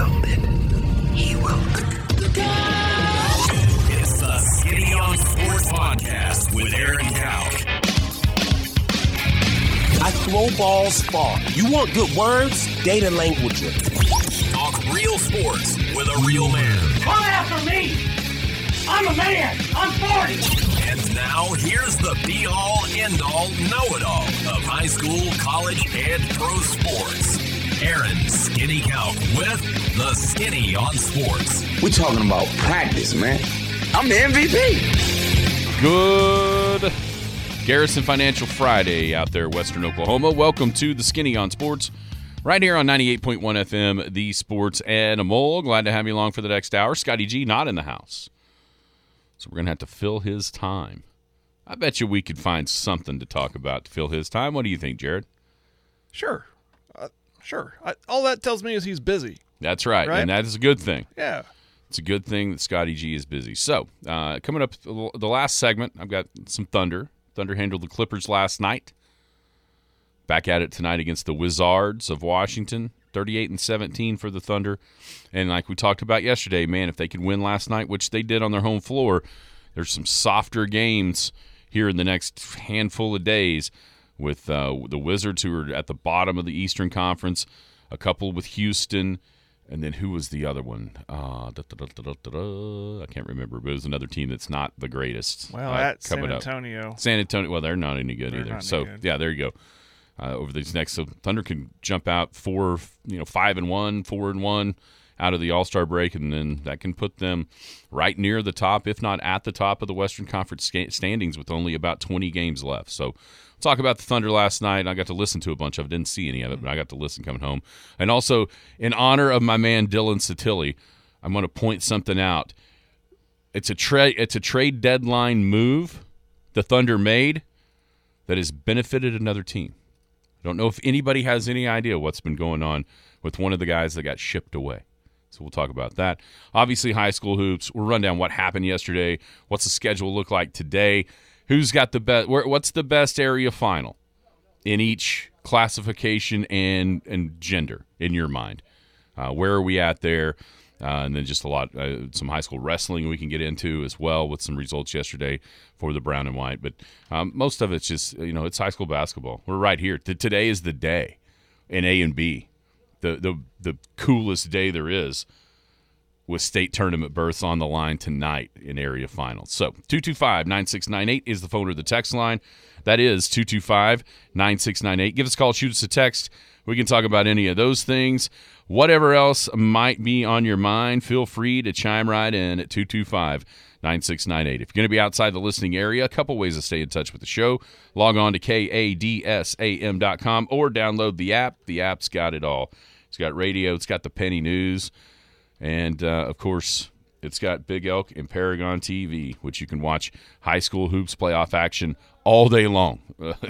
grounded. He will. It's the Skinny on Sports Podcast with Aaron Cowk. I throw balls far. You want good words? Data language. Talk real sports with a real man. Come after me! I'm a man! I'm 40! And now, here's the be-all, end-all, know-it-all of high school, college, and pro sports. Aaron Skinny Cowk with the Skinny on Sports. We're talking about practice, man. I'm the MVP. Good Garrison Financial Friday out there, Western Oklahoma. Welcome to the Skinny on Sports, right here on 98.1 FM, the Sports Animal. Glad to have you along for the next hour. Scotty G not in the house, so we're going to have to fill his time. I bet you we could find something to talk about to fill his time. What do you think, Jared? Sure. All that tells me is he's busy. That's right, and that is a good thing. Yeah. It's a good thing that Scotty G is busy. So, coming up, the last segment, I've got some Thunder. Thunder handled the Clippers last night. Back at it tonight against the Wizards of Washington, 38-17 for the Thunder. And like we talked about yesterday, man, if they could win last night, which they did on their home floor, there's some softer games here in the next handful of days with the Wizards, who are at the bottom of the Eastern Conference, a couple with Houston, and then who was the other one? I can't remember, but it was another team that's not the greatest. Well, at San Antonio. San Antonio, well, they're not any good either. Good. Yeah, there you go. Over these next, so Thunder can jump out 5-1, 4-1 out of the All-Star break, and then that can put them right near the top, if not at the top of the Western Conference standings, with only about 20 games left. So, we'll talk about the Thunder last night. I got to listen to a bunch of it. Didn't see any of it, but I got to listen coming home. And also, in honor of my man Dylan Satilli, I'm going to point something out. It's a trade deadline move the Thunder made that has benefited another team. I don't know if anybody has any idea what's been going on with one of the guys that got shipped away. So we'll talk about that. Obviously, high school hoops. We'll run down what happened yesterday. What's the schedule look like today? Who's got the best? What's the best area final in each classification and gender in your mind? Where are we at there? And then just some high school wrestling we can get into as well with some results yesterday for the brown and white. But most of it's just, it's high school basketball. We're right here. Today is the day in A and B, the coolest day there is, with state tournament berths on the line tonight in area finals. So 225-9698 is the phone or the text line. That is 225-9698. Give us a call, shoot us a text. We can talk about any of those things. Whatever else might be on your mind, feel free to chime right in at 225-9698. If you're going to be outside the listening area, a couple ways to stay in touch with the show. Log on to kadsam.com or download the app. The app's got it all. It's got radio. It's got the penny news. And, of course, it's got Big Elk and Paragon TV, which you can watch high school hoops playoff action all day long,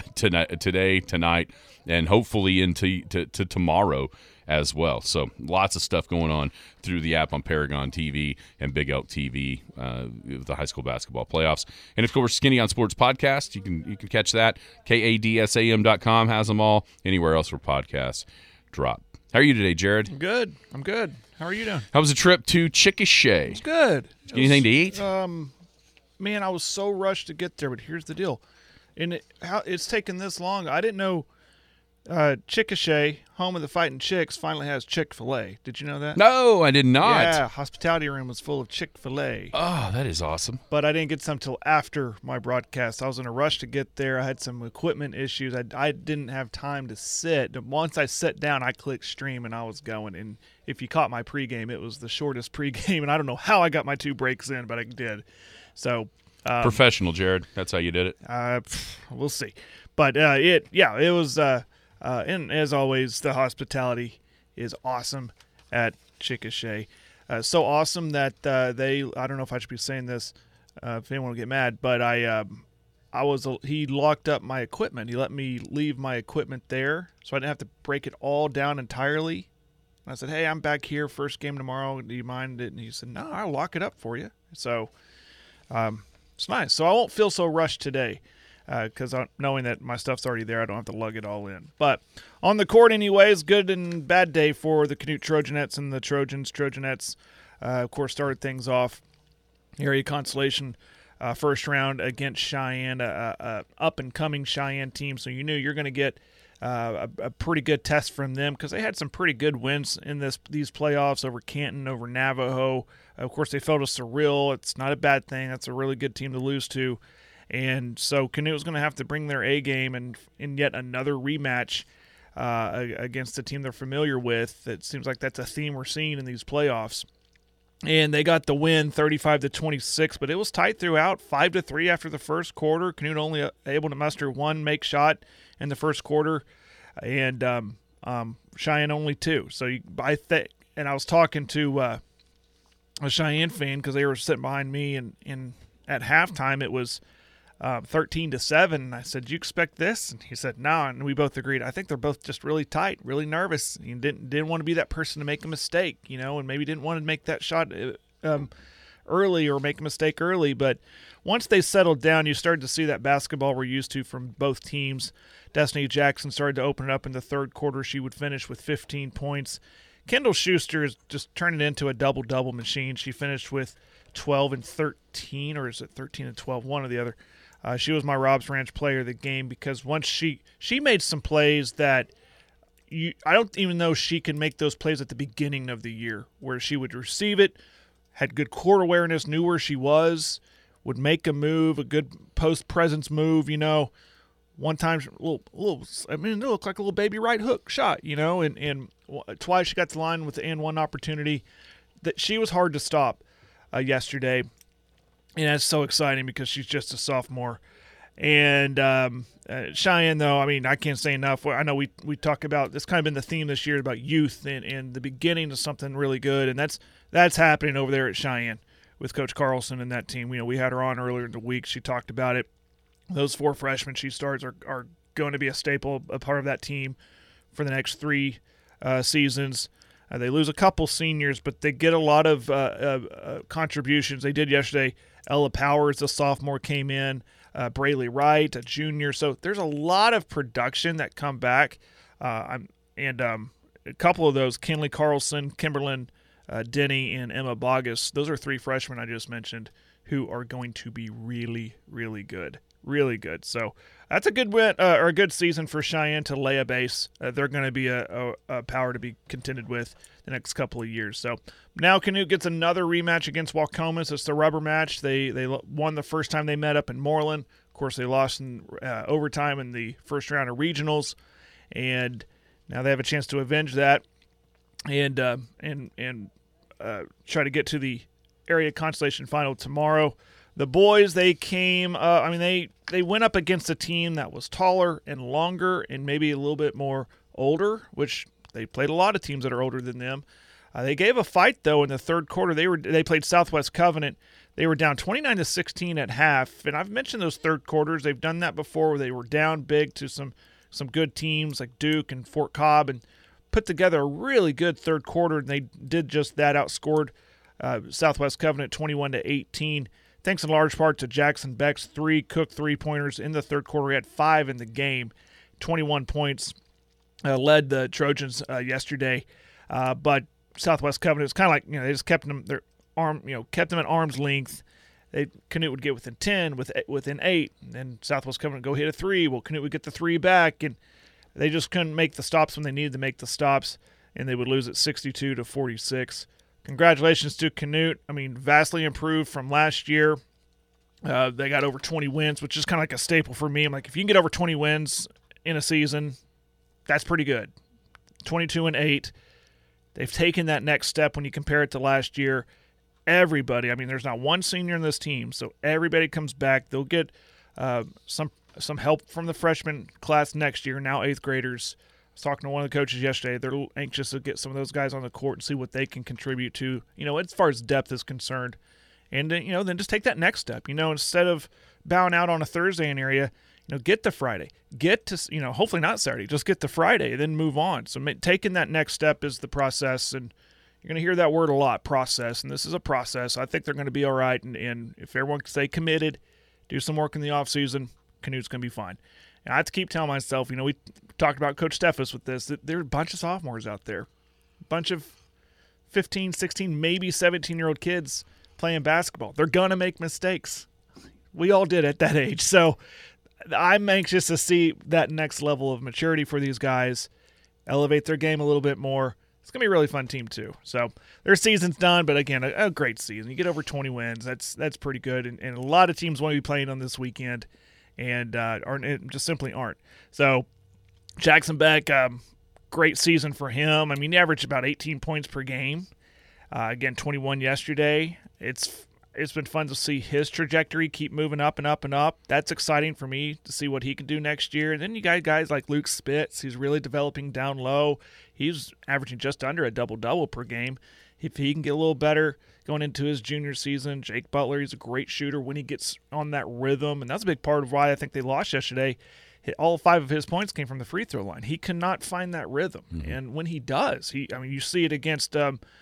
today, tonight, and hopefully into tomorrow as well. So lots of stuff going on through the app on Paragon TV and Big Elk TV, the high school basketball playoffs. And, of course, Skinny on Sports podcast. You can catch that. kadsam.com has them all. Anywhere else where podcasts drop. How are you today, Jared? I'm good. How are you doing? How was the trip to Chickasha? It's good. Did you get anything to eat? Man, I was so rushed to get there, but here's the deal. It's taken this long. I didn't know Chickasha, home of the Fighting Chicks, finally has Chick-fil-A. Did you know that? No, I did not. Yeah, hospitality room was full of Chick-fil-A. Oh, that is awesome. But I didn't get some till after my broadcast. I was in a rush to get there. I had some equipment issues. I didn't have time to sit. Once I sat down, I clicked stream, and I was going. And if you caught my pregame, it was the shortest pregame, and I don't know how I got my 2 breaks in, but I did. So professional, Jared. That's how you did it. We'll see. But it was. And as always, the hospitality is awesome at Chickasha. So awesome that I don't know if I should be saying this, if anyone will get mad, but he locked up my equipment. He let me leave my equipment there, so I didn't have to break it all down entirely. And I said, hey, I'm back here, first game tomorrow. Do you mind it? And he said, no, I'll lock it up for you. So it's nice. So I won't feel so rushed today. because knowing that my stuff's already there, I don't have to lug it all in. But on the court anyways, good and bad day for the Canute Trojanettes and the Trojanettes, of course, started things off. Area Constellation first round against Cheyenne, a up-and-coming Cheyenne team, so you knew you're going to get a pretty good test from them because they had some pretty good wins in these playoffs over Canton, over Navajo. Of course, they fell to Surreal. It's not a bad thing. That's a really good team to lose to. And so Canute was going to have to bring their A game and in yet another rematch against a team they're familiar with. It seems like that's a theme we're seeing in these playoffs. And they got the win 35-26, but it was tight throughout, 5-3 after the first quarter. Canute only able to muster one make shot in the first quarter, and Cheyenne only two. So and I was talking to a Cheyenne fan because they were sitting behind me, and at halftime it was 13-7. And I said, "Do you expect this?" And he said, "No." And we both agreed. I think they're both just really tight, really nervous. You didn't want to be that person to make a mistake, and maybe didn't want to make that shot early or make a mistake early. But once they settled down, you started to see that basketball we're used to from both teams. Destiny Jackson started to open it up in the third quarter. She would finish with 15 points. Kendall Schuster is just turning it into a double-double machine. She finished with 12 and 13, or is it 13 and 12? One or the other. She was my Rob's Ranch player of the game because once she made some plays that I don't even know she can make those plays at the beginning of the year where she would receive it, had good court awareness, knew where she was, would make a move, a good post-presence move, One time, it looked like a little baby right hook shot, and twice she got to the line with the and one opportunity. That she was hard to stop yesterday. And that's so exciting because she's just a sophomore. And Cheyenne, though, I can't say enough. I know we talk about, it's kind of been the theme this year about youth and the beginning of something really good. And that's happening over there at Cheyenne with Coach Carlson and that team. We had her on earlier in the week. She talked about it. Those 4 freshmen she starts are going to be a staple, a part of that team for the next 3 seasons. They lose a couple seniors, but they get a lot of contributions. They did yesterday. Ella Powers, the sophomore, came in. Brayley Wright, a junior. So there's a lot of production that come back. A couple of those, Kinley Carlson, Kimberlyn Denny, and Emma Bogus, those are 3 freshmen I just mentioned who are going to be really, really good. Really good. So that's a good win or a good season for Cheyenne to lay a base. They're going to be a power to be contended with the next couple of years. So now Canute gets another rematch against Waukomis. It's the rubber match. They won the first time they met up in Moreland. Of course, they lost in overtime in the first round of regionals, and now they have a chance to avenge that and try to get to the area Constellation final tomorrow. The boys, they came, they went up against a team that was taller and longer and maybe a little bit more older, which they played a lot of teams that are older than them. They gave a fight, though, in the third quarter. They played Southwest Covenant. They were down 29-16 at half, and I've mentioned those third quarters. They've done that before where they were down big to some good teams like Duke and Fort Cobb and put together a really good third quarter, and they did just that, outscored Southwest Covenant 21-18. Thanks in large part to Jackson Beck's 3 cooked 3-pointers in the third quarter. He had 5 in the game, 21 points, led the Trojans yesterday. But Southwest Covenant was kind of like, they just kept them kept them at arm's length. Canute would get within 10, within 8, and then Southwest Covenant would go hit a 3. Well, Canute would get the 3 back, and they just couldn't make the stops when they needed to make the stops, and they would lose at 62-46. Congratulations to Canute. Vastly improved from last year. They got over 20 wins, which is kind of like a staple for me. I'm like, if you can get over 20 wins in a season, that's pretty good. 22-8. They've taken that next step when you compare it to last year. Everybody, there's not one senior in this team, so everybody comes back. They'll get some help from the freshman class next year, now 8th graders. I was talking to one of the coaches yesterday. They're anxious to get some of those guys on the court and see what they can contribute to, as far as depth is concerned. And, then just take that next step. Instead of bowing out on a Thursday in area, get to Friday. Get to, hopefully not Saturday. Just get to Friday, then move on. So taking that next step is the process, and you're going to hear that word a lot, process, and this is a process. I think they're going to be all right, and if everyone can stay committed, do some work in the offseason, Canute's going to be fine. And I have to keep telling myself, we talked about Coach Steffes with this, that there are a bunch of sophomores out there, a bunch of 15, 16, maybe 17-year-old kids playing basketball. They're going to make mistakes. We all did at that age. So I'm anxious to see that next level of maturity for these guys, elevate their game a little bit more. It's going to be a really fun team too. So their season's done, but again, a great season. You get over 20 wins. That's pretty good. And a lot of teams want to be playing on this weekend and just simply aren't. So Jackson Beck, great season for him. I mean, he averaged about 18 points per game. Again, 21 yesterday. It's been fun to see his trajectory keep moving up and up and up. That's exciting for me to see what he can do next year. And then you got guys like Luke Spitz, who's really developing down low. He's averaging just under a double-double per game. If he can get a little better going into his junior season, Jake Butler, he's a great shooter when he gets on that rhythm. And that's a big part of why I think they lost yesterday. All 5 of his points came from the free throw line. He cannot find that rhythm. Mm-hmm. And when he does, you see it against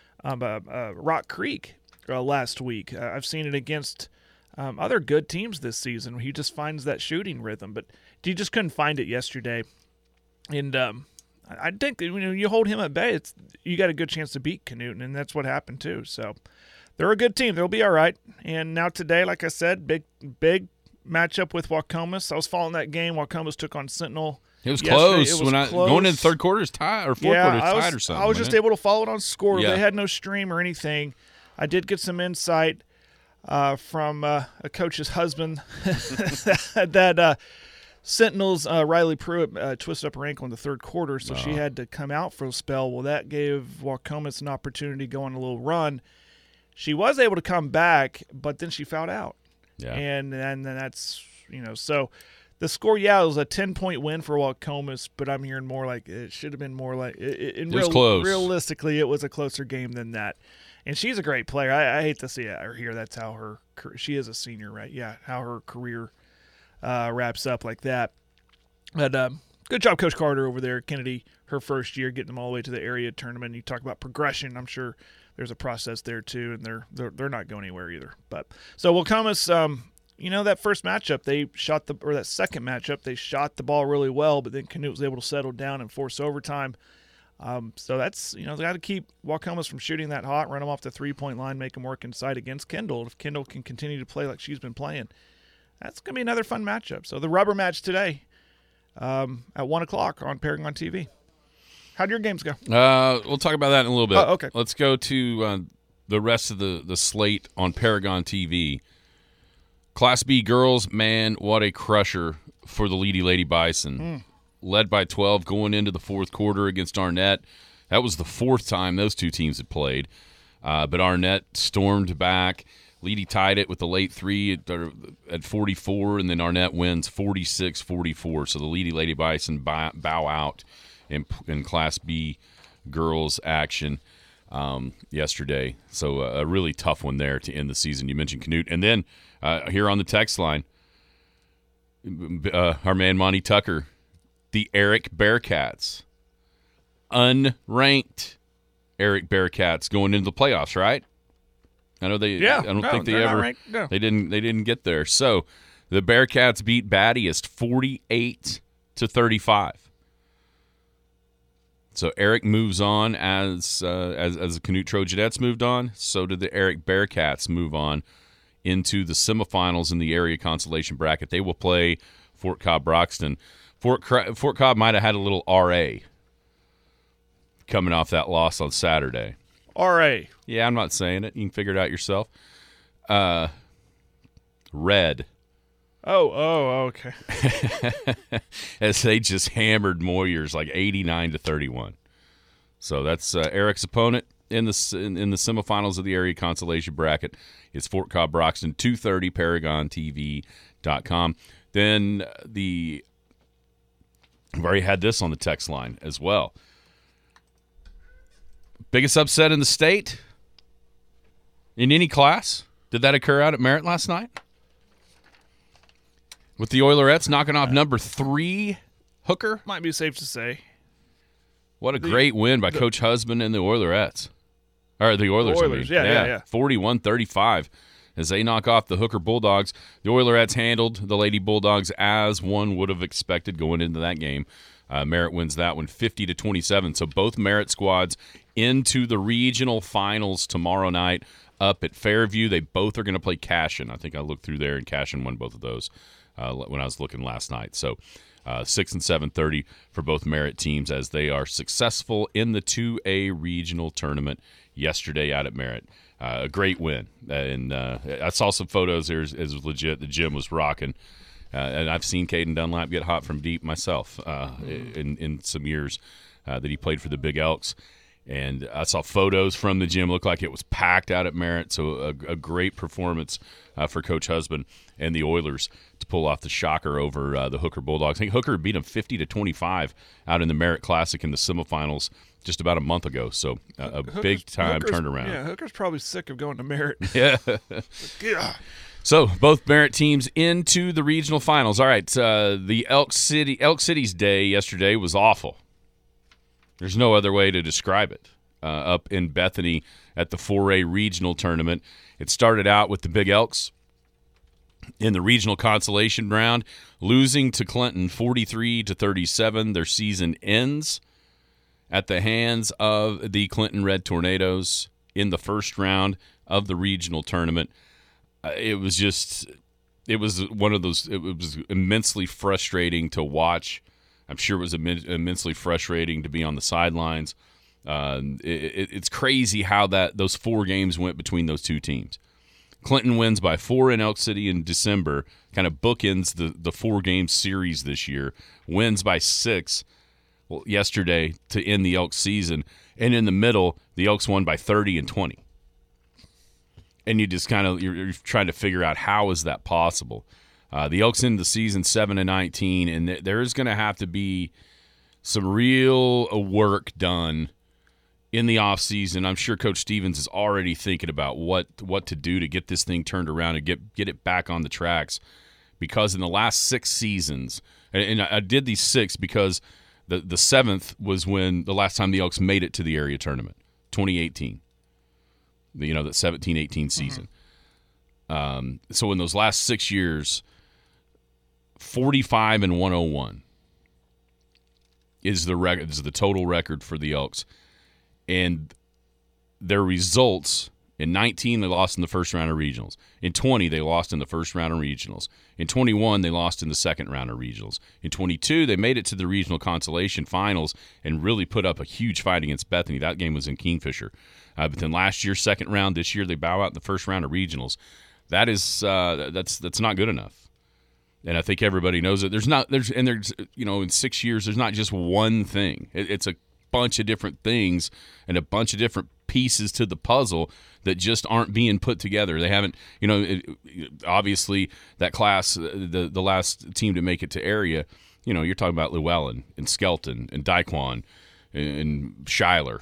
Rock Creek last week. I've seen it against other good teams this season where he just finds that shooting rhythm. But he just couldn't find it yesterday. And I think you hold him at bay, you got a good chance to beat Canute, and that's what happened too. So they're a good team. They'll be all right. And now today, like I said, big matchup with Waukomis. I was following that game. Waukomis took on Sentinel. It was close. Going into the third quarter is tied, or fourth quarter is tied or something. I was just able to follow it on Score. Yeah. They had no stream or anything. I did get some insight from a coach's husband that Sentinel's Riley Pruitt twisted up her ankle in the third quarter, so she had to come out for a spell. Well, that gave Waukomis an opportunity to go on a little run. She was able to come back, but then she fouled out. Yeah. And then that's, so the score, it was a 10-point win for Waukomis, but I'm hearing more like it should have been more like it was close. Realistically, it was a closer game than that. And she's a great player. I hate to see it or hear that's how she is a senior, right? Yeah, how her career wraps up like that. But good job, Coach Carter over there. Kennedy, her first year, getting them all the way to the area tournament. You talk about progression. I'm sure there's a process there too, and they're not going anywhere either. But so Waukomis, that first matchup, that second matchup, they shot the ball really well, but then Canute was able to settle down and force overtime. So that's, they got to keep Waukomis from shooting that hot, run them off the 3-point line, make them work inside against Kendall. If Kendall can continue to play like she's been playing, that's going to be another fun matchup. So the rubber match today at 1 o'clock on Paragon TV. How'd your games go? We'll talk about that in a little bit. Oh, okay. Let's go to the rest of the slate on Paragon TV. Class B girls, man, what a crusher for the Lady Bison. Led by 12 going into the fourth quarter against Arnett. That was the fourth time those two teams had played. But Arnett stormed back. Lady tied it with the late three at 44, and then Arnett wins 46-44. So the Lady Bison bow out in Class B girls action yesterday. So a really tough one there to end the season. You mentioned Canute. And then here on the text line, our man Monty Tucker, the Eric Bearcats, unranked Eric Bearcats going into the playoffs, right? I know they. Yeah, I don't think they ever. No. They didn't get there. So the Bearcats beat Battiest 48-35. So Eric moves on as the Canute Trojanettes moved on. So did the Eric Bearcats move on into the semifinals in the area consolation bracket. They will play Fort Cobb-Broxton. Fort Cobb might have had a little RA coming off that loss on Saturday. RA. Yeah, I'm not saying it. You can figure it out yourself. Red. Oh, okay. As they just hammered Moyers like 89-31. So that's Eric's opponent in the semifinals of the area consolation bracket. It's Fort Cobb-Broxton, 2:30, ParagonTV.com. Then I've already had this on the text line as well. Biggest upset in the state in any class? Did that occur out at Merritt last night? With the Oilerettes knocking off number 3 Hooker? Might be safe to say. What a great win by Coach Husband and the Oilerettes. Or the Oilers, yeah. 41-35. as they knock off the Hooker Bulldogs. The Oilerettes handled the Lady Bulldogs as one would have expected going into that game. Merritt wins that one 50-27. So both Merritt squads into the regional finals tomorrow night up at Fairview. They both are going to play Cashion. I think I looked through there, and Cashion won both of those when I was looking last night. So 6 and 7:30 for both Merritt teams as they are successful in the 2A regional tournament yesterday out at Merritt. A great win. And I saw some photos there. It was legit. The gym was rocking. And I've seen Caden Dunlap get hot from deep myself in some years that he played for the Big Elks. And I saw photos from the gym. Looked like it was packed out at Merritt. So a great performance for Coach Husband and the Oilers to pull off the shocker over the Hooker Bulldogs. I think Hooker beat them 50-25 out in the Merritt Classic in the semifinals just about a month ago. So a big-time turnaround. Yeah, Hooker's probably sick of going to Merritt. Yeah. Yeah. So both Merritt teams into the regional finals. All right, the Elk City's day yesterday was awful. There's no other way to describe it. Up in Bethany at the 4A regional tournament, it started out with the Big Elks in the regional consolation round, losing to Clinton 43-37. Their season ends at the hands of the Clinton Red Tornadoes in the first round of the regional tournament. It was one of those. It was immensely frustrating to watch. I'm sure it was immensely frustrating to be on the sidelines. It's crazy how those 4 games went between those two teams. Clinton wins by 4 in Elk City in December, kind of bookends the 4-game series this year. Wins by 6 yesterday to end the Elk season, and in the middle, the Elks won by 30 and 20. And you just you're trying to figure out how is that possible. The Elks end the season 7-19, and there's going to have to be some real work done in the offseason. I'm sure Coach Stevens is already thinking about what to do to get this thing turned around and get it back on the tracks. Because in the last 6 seasons, and I did these 6 because the 7th was when the last time the Elks made it to the area tournament, 2018. That 17-18 season. So in those last 6 years, 45-101 is the record. Is the total record for the Elks, and their results in 19 they lost in the first round of regionals. In 20 they lost in the first round of regionals. In 21 they lost in the second round of regionals. In 22 they made it to the regional consolation finals and really put up a huge fight against Bethany. That game was in Kingfisher. But then last year, second round. This year, they bow out in the first round of regionals. That is that's not good enough, and I think everybody knows it. There's in 6 years, there's not just one thing. It's a bunch of different things and a bunch of different pieces to the puzzle that just aren't being put together. They haven't, obviously that class, the last team to make it to area. You're talking about Llewellyn and Skelton and Daquan and Schuyler,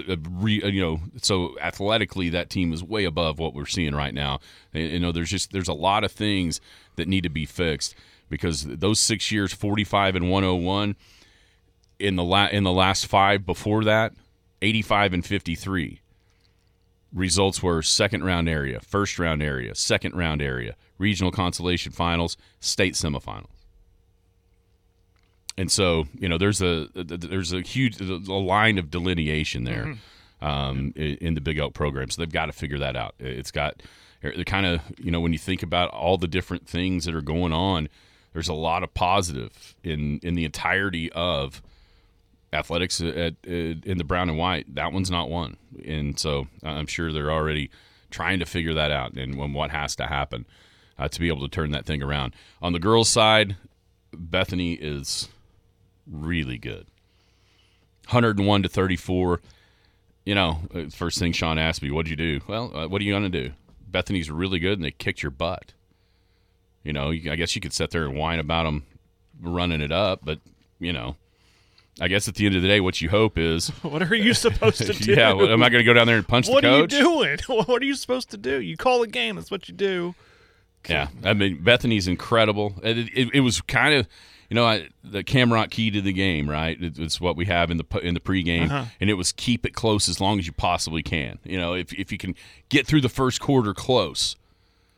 so athletically that team is way above what we're seeing right now. There's a lot of things that need to be fixed because those 6 years, 45-101, in the last 5 before that, 85-53. Results were second round area, first round area, second round area, regional consolation finals, state semifinals. And so, there's a huge line of delineation there in the Big Elk program. So they've got to figure that out. It's got the kind of, when you think about all the different things that are going on, there's a lot of positive in the entirety of athletics in the brown and white. That one's not one. And so I'm sure they're already trying to figure that out and what has to happen to be able to turn that thing around. On the girls' side, Bethany is really good. 101-34. First thing Sean asked me, what'd you do? Well, what are you going to do? Bethany's really good, and they kicked your butt. I guess you could sit there and whine about them running it up, but, I guess at the end of the day, what you hope is... What are you supposed to do? Yeah, am I going to go down there and punch the coach? What are you doing? What are you supposed to do? You call a game. That's what you do. Yeah, I mean, Bethany's incredible. It was kind of... the Cameron key to the game, right? It's what we have in the pregame, and it was keep it close as long as you possibly can. If you can get through the first quarter close,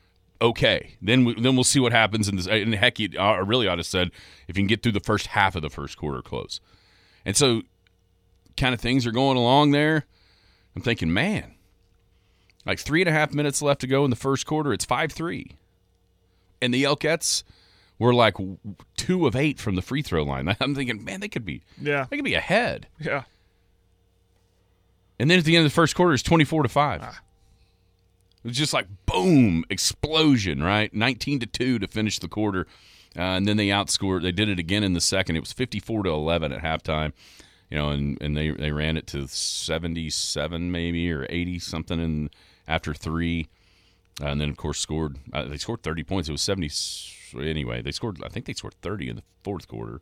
okay. Then we'll see what happens in this. And heck, I really ought to have said if you can get through the first half of the first quarter close. And so kind of things are going along there. I'm thinking, man, like 3.5 minutes left to go in the first quarter. It's 5-3. And the Elkettes were like 2 of 8 from the free throw line. I'm thinking, man, they could be ahead. Yeah. And then at the end of the first quarter, it's 24-5. It was just like boom, explosion, right? 19-2 to finish the quarter, and then they outscored. They did it again in the second. It was 54-11 at halftime, and they ran it to 77 maybe or 80 something in after 3, and then of course scored. They scored 30 points. It was 70 anyway. I think they scored 30 in the fourth quarter.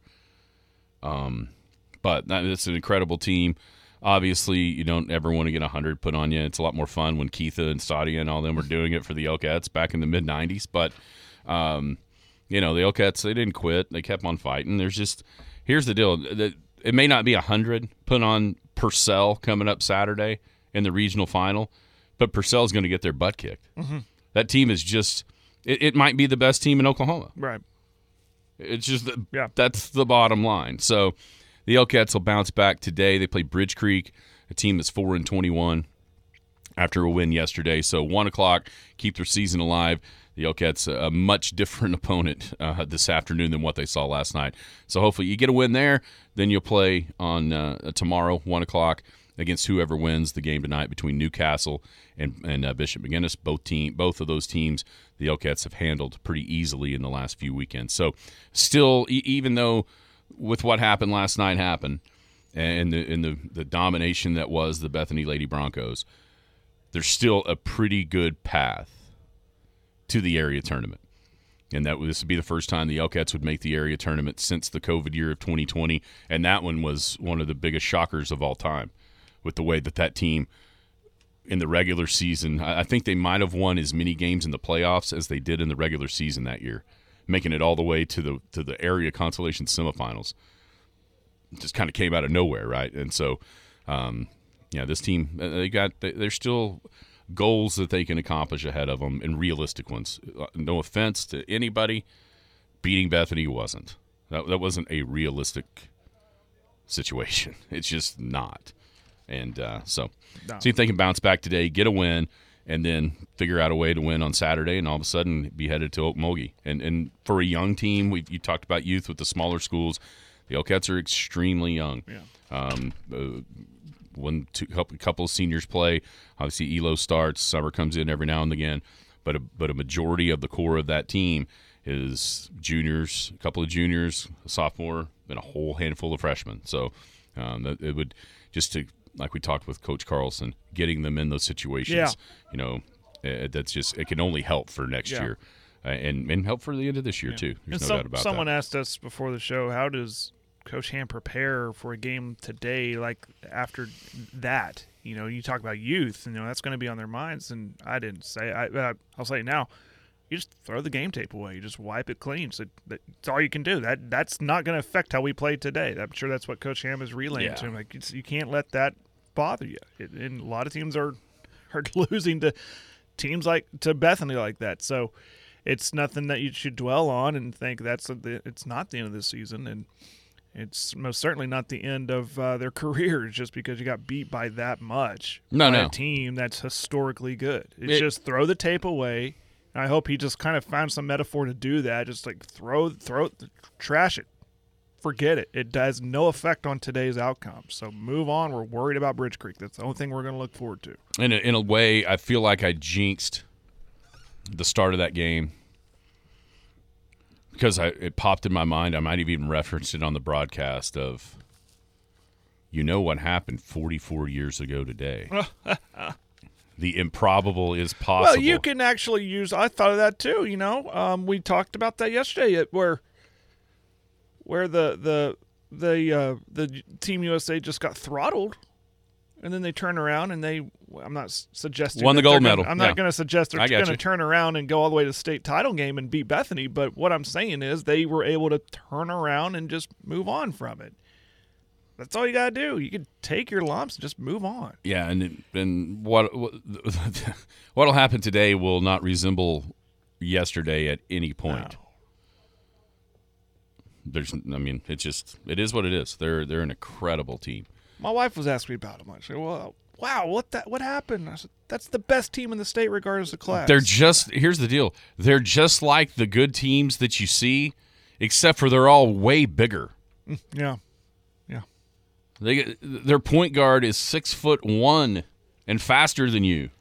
But it's an incredible team. Obviously, you don't ever want to get 100 put on you. It's a lot more fun when Keitha and Sadia and all them were doing it for the Elkettes back in the mid-'90s. But, the Elkettes, they didn't quit. They kept on fighting. Here's the deal. It may not be 100 put on Purcell coming up Saturday in the regional final, but Purcell's going to get their butt kicked. Mm-hmm. That team is just it might be the best team in Oklahoma. Right. It's just that's the bottom line. So the Elkettes will bounce back today. They play Bridge Creek, a team that's 4-21 after a win yesterday. So 1 o'clock, keep their season alive. The Elkettes, a much different opponent this afternoon than what they saw last night. So hopefully you get a win there. Then you'll play on tomorrow, 1 o'clock, against whoever wins the game tonight between Newcastle and Bishop McGuinness. Both of those teams the Elkettes have handled pretty easily in the last few weekends. So still, even though with what happened last night and the domination that was the Bethany Lady Broncos, there's still a pretty good path to the area tournament. And this would be the first time the Elkettes would make the area tournament since the COVID year of 2020, and that one was one of the biggest shockers of all time with the way that team in the regular season, I think they might have won as many games in the playoffs as they did in the regular season that year, making it all the way to the area consolation semifinals. It just kind of came out of nowhere, right? And so, this team, there's still goals that they can accomplish ahead of them, and realistic ones. No offense to anybody, beating Bethany wasn't. That wasn't a realistic situation. It's just not. And see if they can bounce back today, get a win, and then figure out a way to win on Saturday, and all of a sudden be headed to Okmulgee. And for a young team, you talked about youth with the smaller schools. The Elkettes are extremely young. Yeah. A couple of seniors play. Obviously, Elo starts. Summer comes in every now and again. But a majority of the core of that team is juniors, a couple of juniors, a sophomore, and a whole handful of freshmen. So it would just to – like we talked with Coach Carlson, getting them in those situations, that's just it can only help for next year, and help for the end of this year too. There's no doubt about that. Someone asked us before the show, how does Coach Ham prepare for a game today? Like after that, you talk about youth, that's going to be on their minds. And I didn't say, I'll say it now. You just throw the game tape away. You just wipe it clean. So that's all you can do. That's not going to affect how we played today. I'm sure that's what Coach Ham is relaying to him. Like you can't let that bother you. And a lot of teams are losing to teams to Bethany like that. So it's nothing that you should dwell on and think it's not the end of the season, and it's most certainly not the end of their careers just because you got beat by that much by a team that's historically good. It's just throw the tape away. I hope he just kind of found some metaphor to do that. Just like trash it. Forget it. It has no effect on today's outcome. So move on. We're worried about Bridge Creek. That's the only thing we're going to look forward to. In a way, I feel like I jinxed the start of that game because it popped in my mind. I might have even referenced it on the broadcast of, what happened 44 years ago today. The improbable is possible. Well, you can actually use – I thought of that too, We talked about that yesterday where the Team USA just got throttled, and then they turn around and I'm not suggesting – won the gold medal. I'm not going to suggest they're going to turn around and go all the way to the state title game and beat Bethany, but what I'm saying is they were able to turn around and just move on from it. That's all you got to do. You can take your lumps and just move on. Yeah, and what'll happen today will not resemble yesterday at any point. No. It is what it is. They're an incredible team. My wife was asking me about them. I said, "Well, wow, what happened?" I said, "That's the best team in the state, regardless of class." Here's the deal. They're just like the good teams that you see, except for they're all way bigger. Yeah. Their point guard is 6'1" and faster than you.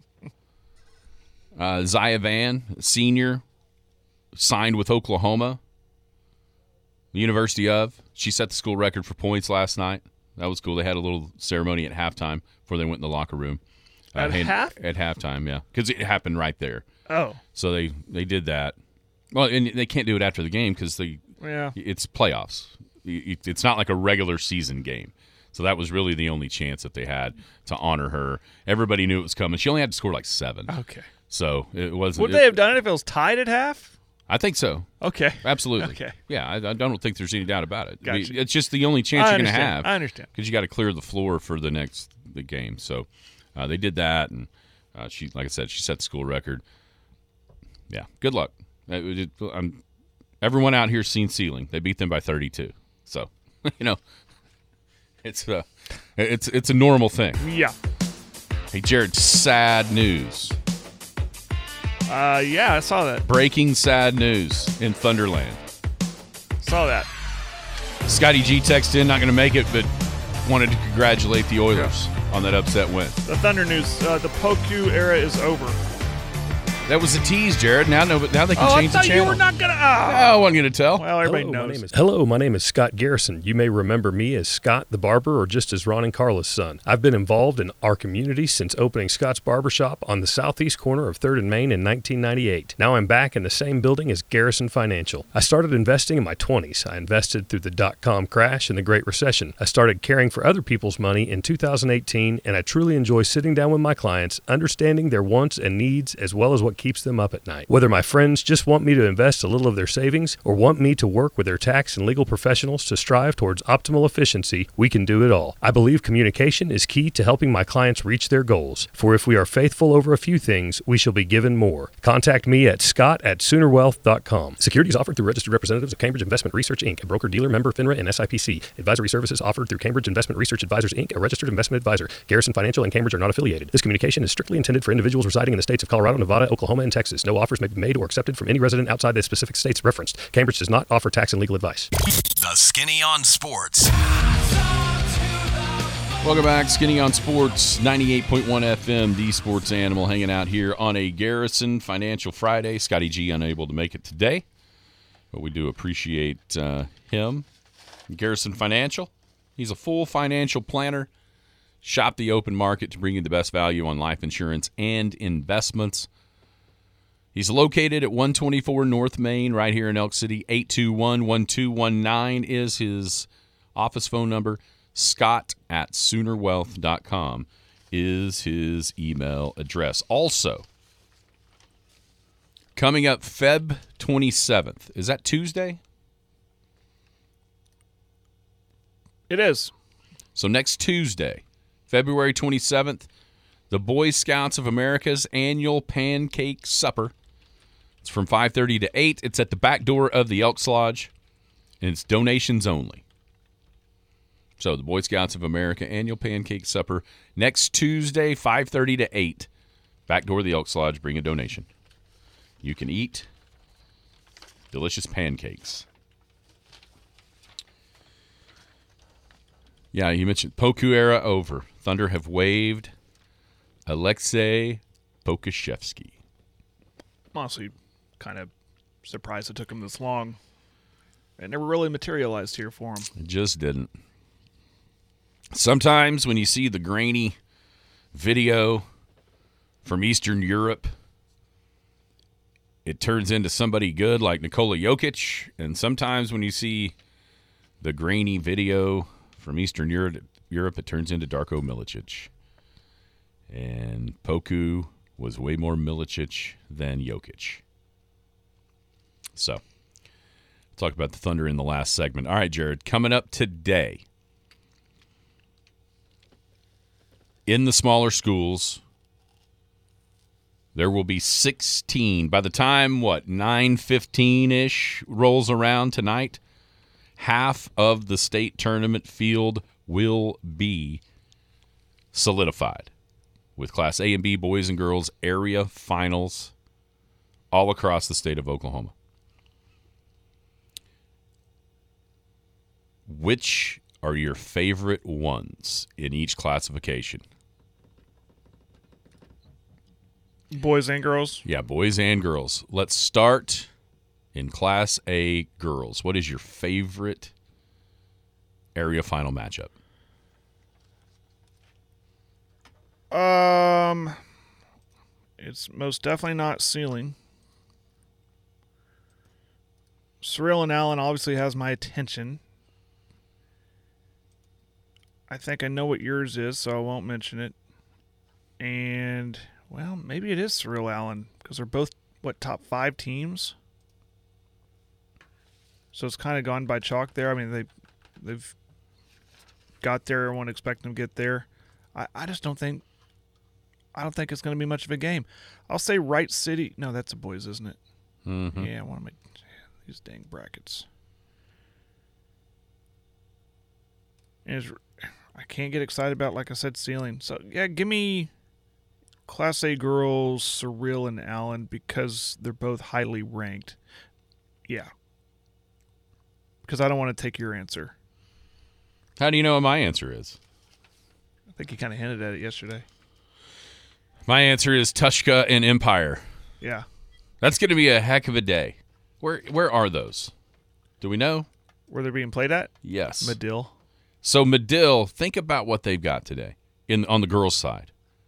Zaya Van, senior, signed with Oklahoma, the University of. She set the school record for points last night. That was cool. They had a little ceremony at halftime before they went in the locker room. At halftime, yeah, because it happened right there. Oh. So they did that. Well, and they can't do it after the game because it's playoffs. It's not like a regular season game. So that was really the only chance that they had to honor her. Everybody knew it was coming. She only had to score like 7. Okay. So it wasn't. Would they have done it if it was tied at half? I think so. Okay. Absolutely. Okay. Yeah, I don't think there's any doubt about it. Gotcha. It's just the only chance you're going to have. I understand. Because you got to clear the floor for the game. So they did that, and she, like I said, she set the school record. Yeah. Good luck. Everyone out here's seen Sealing. They beat them by 32. So, it's a normal thing. Yeah. Hey, Jared, sad news. Yeah, I saw that. Breaking sad news in Thunderland. Saw that. Scotty G texted in, not going to make it, but wanted to congratulate the Oilers on that upset win. The Thunder news, the Poku era is over. That was a tease, Jared. Now they can change the I thought channel. you were not going to. I wasn't going to tell. Well, everybody knows. Hello, my name is Scott Garrison. You may remember me as Scott the Barber or just as Ron and Carla's son. I've been involved in our community since opening Scott's Barbershop on the southeast corner of 3rd and Main in 1998. Now I'm back in the same building as Garrison Financial. I started investing in my 20s. I invested through the dot-com crash and the Great Recession. I started caring for other people's money in 2018, and I truly enjoy sitting down with my clients, understanding their wants and needs as well as what keeps them up at night. Whether my friends just want me to invest a little of their savings or want me to work with their tax and legal professionals to strive towards optimal efficiency, we can do it all. I believe communication is key to helping my clients reach their goals. For if we are faithful over a few things, we shall be given more. Contact me at scott@soonerwealth.com. Securities offered through registered representatives of Cambridge Investment Research, Inc., a broker-dealer member FINRA and SIPC. Advisory services offered through Cambridge Investment Research Advisors, Inc., a registered investment advisor. Garrison Financial and Cambridge are not affiliated. This communication is strictly intended for individuals residing in the states of Colorado, Nevada, Oklahoma, and Texas. No offers may be made or accepted from any resident outside the specific states referenced. Cambridge does not offer tax and legal advice. The Skinny on Sports. Welcome back, Skinny on Sports, 98.1 FM, the Sports Animal, hanging out here on a Garrison Financial Friday. Scotty G unable to make it today, but we do appreciate him. Garrison Financial, he's a full financial planner. Shop the open market to bring you the best value on life insurance and investments. He's located at 124 North Main right here in Elk City. 821-1219 is his office phone number. Scott@soonerwealth.com is his email address. Also, coming up Feb 27th. Is that Tuesday? It is. So next Tuesday, February 27th, the Boy Scouts of America's annual pancake supper. It's from 5:30 to 8. It's at the back door of the Elks Lodge, and it's donations only. So the Boy Scouts of America annual pancake supper next Tuesday, 5:30 to 8. Back door of the Elks Lodge. Bring a donation. You can eat delicious pancakes. Yeah, you mentioned Poku era over. Thunder have waived Alexei Pokusevski. Honestly, kind of surprised it took him this long. It never really materialized here for him. It just didn't. Sometimes when you see the grainy video from Eastern Europe, it turns into somebody good like Nikola Jokic. And sometimes when you see the grainy video from Eastern Europe, it turns into Darko Milicic. And Poku was way more Milicic than Jokic. So, talk about the Thunder in the last segment. All right, Jared, coming up today, in the smaller schools, There will be 16. By the time, 9:15-ish rolls around tonight, half of the state tournament field will be solidified with Class A and B boys and girls area finals all across the state of Oklahoma. Which are your favorite ones in each classification? Boys and girls? Yeah, boys and girls. Let's start in Class A girls. What is your favorite area final matchup? It's most definitely not Ceiling. Surreal and Allen obviously has my attention. I think I know what yours is, so I won't mention it. And, well, maybe it is Surreal Allen because they're both, top 5 teams? So it's kind of gone by chalk there. I mean, they've got there. Everyone expecting them to get there. I just don't think it's going to be much of a game. I'll say Wright City. No, that's the boys, isn't it? Mm-hmm. Yeah, one of these dang brackets. I can't get excited about, like I said, Ceiling. So, yeah, give me Class A girls, Surreal and Allen, because they're both highly ranked. Yeah. Because I don't want to take your answer. How do you know what my answer is? I think you kind of hinted at it yesterday. My answer is Tushka and Empire. Yeah. That's going to be a heck of a day. Where are those? Do we know? Where they're being played at? Yes. Medill. So Medill, think about what they've got today on the girls' side.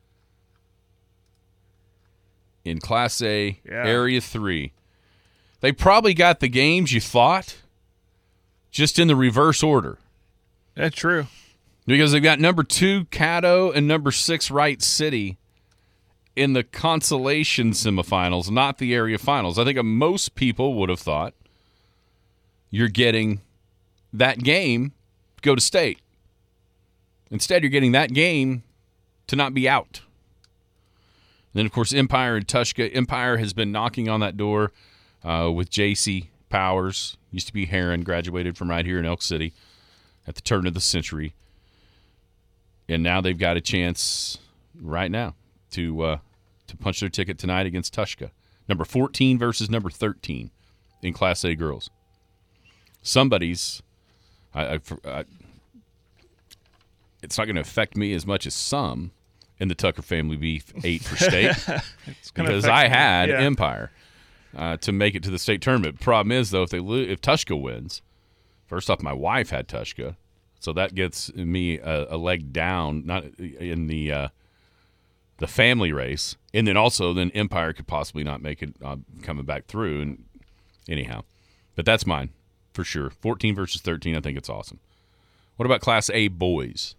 In Class A, Area 3. They probably got the games you thought, just in the reverse order. That's true. Because they've got number 2, Caddo, and number 6, Wright City in the consolation semifinals, not the area finals. I think most people would have thought you're getting that game to go to state. Instead, you're getting that game to not be out. And then, of course, Empire and Tushka. Empire has been knocking on that door with J.C. Powers. Used to be Heron, graduated from right here in Elk City at the turn of the century. And now they've got a chance right now to punch their ticket tonight against Tushka. Number 14 versus number 13 in Class A girls. Somebody's it's not going to affect me as much as some in the Tucker family beef 8 for state because I had Empire to make it to the state tournament. Problem is, though, if Tushka wins, first off, my wife had Tushka, so that gets me a leg down, not in the family race, and then Empire could possibly not make it coming back through. And anyhow, but that's mine for sure. 14 versus 13, I think it's awesome. What about Class A boys?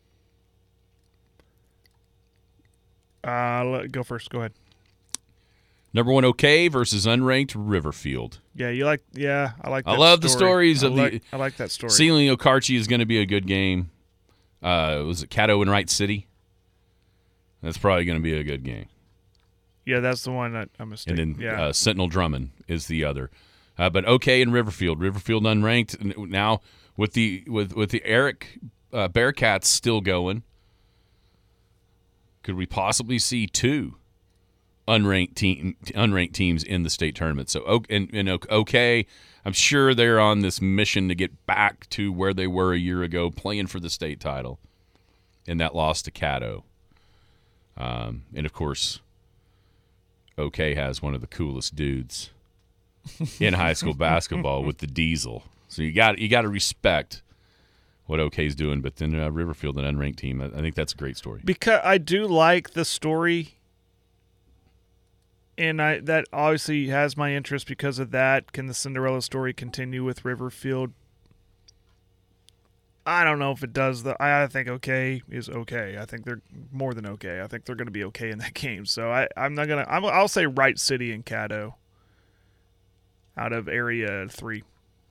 Go first. Go ahead. Number 1, OK versus unranked Riverfield. Yeah, I like that. I love the stories I like that story. Ceiling Okarche is going to be a good game. Was it Caddo and Wright City? That's probably going to be a good game. Yeah, that's the one that I'm mistaken. And then Sentinel Drummond is the other. But OK and Riverfield unranked now with the Eric Bearcats still going. Could we possibly see 2 unranked teams in the state tournament? So OK, I'm sure they're on this mission to get back to where they were a year ago, playing for the state title, and that loss to Caddo. And of course, OK has one of the coolest dudes in high school basketball with the Diesel. So you got to respect what OK's doing, but then Riverfield, an unranked team, I think that's a great story. Because I do like the story, and that obviously has my interest because of that. Can the Cinderella story continue with Riverfield? I don't know if it does. I think OK is OK. I think they're more than OK. I think they're going to be OK in that game. So I'll say Wright City and Caddo out of Area 3.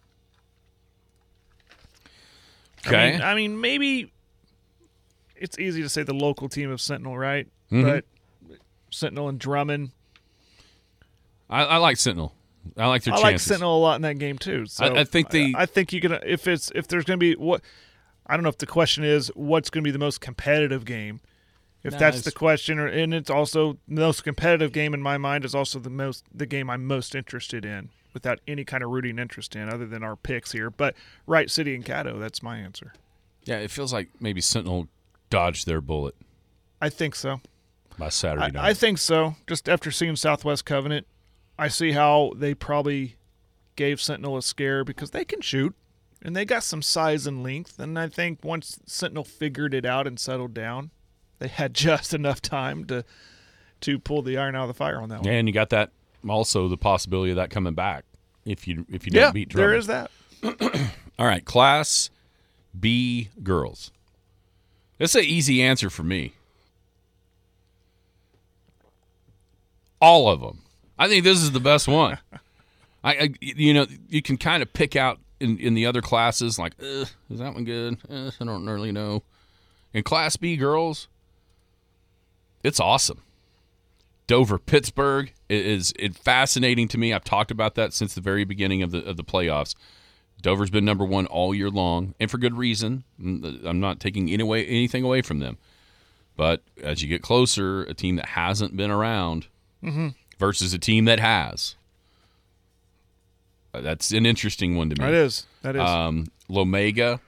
Okay. I mean, maybe it's easy to say the local team of Sentinel, right? Mm-hmm. But Sentinel and Drummond. I like Sentinel. I like their I chances. like Sentinel a lot in that game too. So I think I think you can if there's going to be what I don't know if the question is what's going to be the most competitive game. If that's the question, and it's also the most competitive game in my mind is also the game I'm most interested in, without any kind of rooting interest in, other than our picks here. But Wright City and Caddo, that's my answer. Yeah, it feels like maybe Sentinel dodged their bullet I think so. by Saturday night. I think so. Just after seeing Southwest Covenant, I see how they probably gave Sentinel a scare because they can shoot, and they got some size and length. And I think once Sentinel figured it out and settled down, they had just enough time to pull the iron out of the fire on that one. And you got that also the possibility of that coming back if you don't beat Drummond. There is that. All right, Class B girls. That's an easy answer for me. All of them. I think this is the best one. You can kind of pick out in the other classes like, is that one good? I don't really know. In Class B girls, it's awesome. Dover, Pittsburgh is fascinating to me. I've talked about that since the very beginning of the playoffs. Dover's been number one all year long, and for good reason. I'm not taking anything away from them. But as you get closer, a team that hasn't been around versus a team that has. That's an interesting one to me. That is. Lomega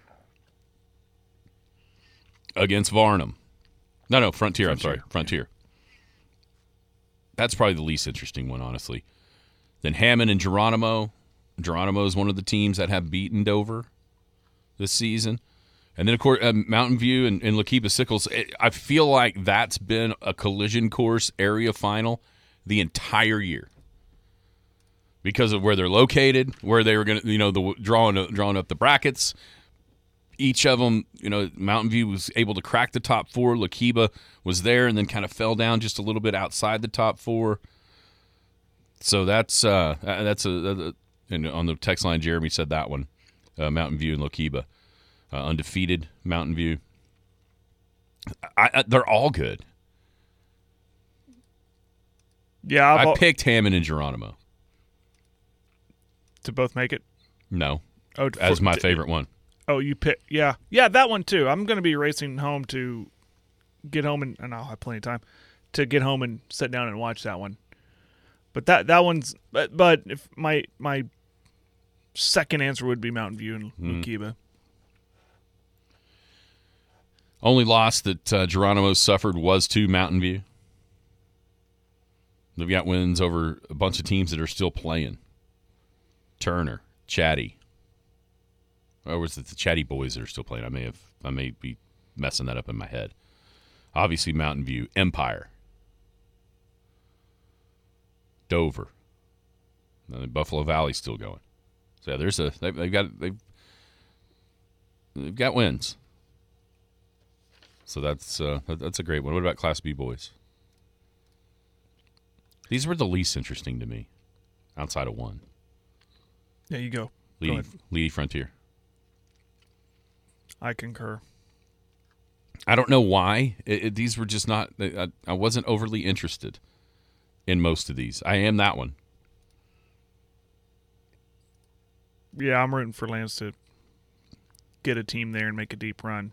against Varnum. No, Frontier. I'm sorry, Frontier. That's probably the least interesting one, honestly. Then Hammond and Geronimo. Geronimo is one of the teams that have beaten Dover this season. And then, of course, Mountain View and Lakiba Sickles. I feel like that's been a collision course area final the entire year because of where they're located, where they were going to, drawing up the brackets. Each of them, Mountain View was able to crack the top four. Lakiba was there and then kind of fell down just a little bit outside the top four. So that's and on the text line, Jeremy said that one, Mountain View and Lakiba, undefeated Mountain View. They're all good. Yeah, I picked Hammond and Geronimo to both make it. No, as my favorite one. Oh, you pick, yeah, that one too. I'm going to be racing home to get home, and I'll have plenty of time to get home and sit down and watch that one. But that one's, but if my second answer would be Mountain View and Lakiba. Only loss that Geronimo suffered was to Mountain View. They've got wins over a bunch of teams that are still playing. Turner, Chatty. Or was it the Chatty boys that are still playing? I may be messing that up in my head. Obviously, Mountain View, Empire, Dover, Buffalo Valley's still going. So yeah, they've got wins. So that's a great one. What about Class B boys? These were the least interesting to me, outside of one. There you go. Lady Frontier. I concur. I don't know why. These were just not. I wasn't overly interested in most of these. I am that one. Yeah, I'm rooting for Lance to get a team there and make a deep run.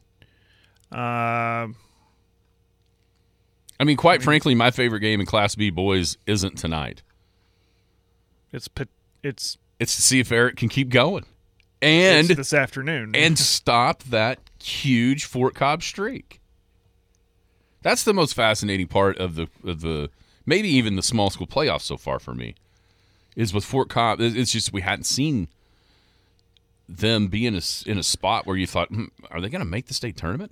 Frankly, my favorite game in Class B boys isn't tonight. It's to see if Eric can keep going, and this afternoon, and stop that huge Fort Cobb streak. That's the most fascinating part of the maybe even the small school playoffs so far for me, is with Fort Cobb. It's just we hadn't seen them be in a spot where you thought, are they going to make the state tournament?